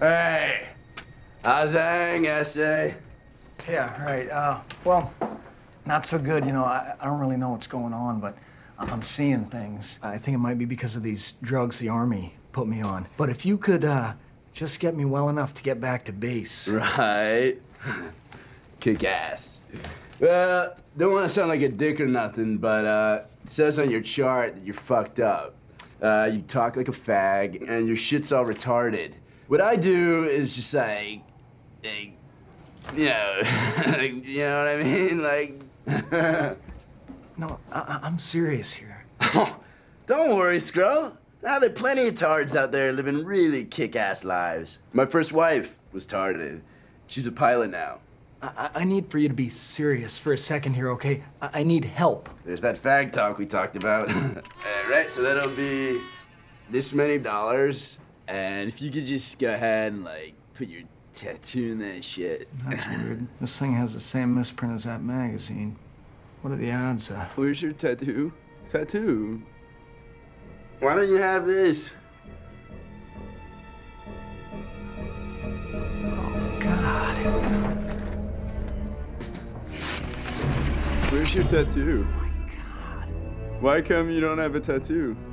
Hey, how's hang, essay? Yeah, right. Well, not so good. You know, I don't really know what's going on, but I'm seeing things. I think it might be because of these drugs the Army put me on. But if you could just get me well enough to get back to base. Right. Kick ass. Well, don't want to sound like a dick or nothing, but it says on your chart that you're fucked up. You talk like a fag, and your shit's all retarded. What I do is just like you know, you know what I mean? Like, No, I'm serious here. Don't worry, Skrull. Now there are plenty of tards out there living really kick-ass lives. My first wife was tarded. She's a pilot now. I need for you to be serious for a second here, okay? I need help. There's that fag talk we talked about. Alright, so that'll be this many dollars. And if you could just go ahead and, like, put your tattoo in that shit. That's weird. This thing has the same misprint as that magazine. What are the odds? Where's your tattoo? Tattoo? Why don't you have this? Oh, God. Where's your tattoo? Oh, my God. Why come you don't have a tattoo?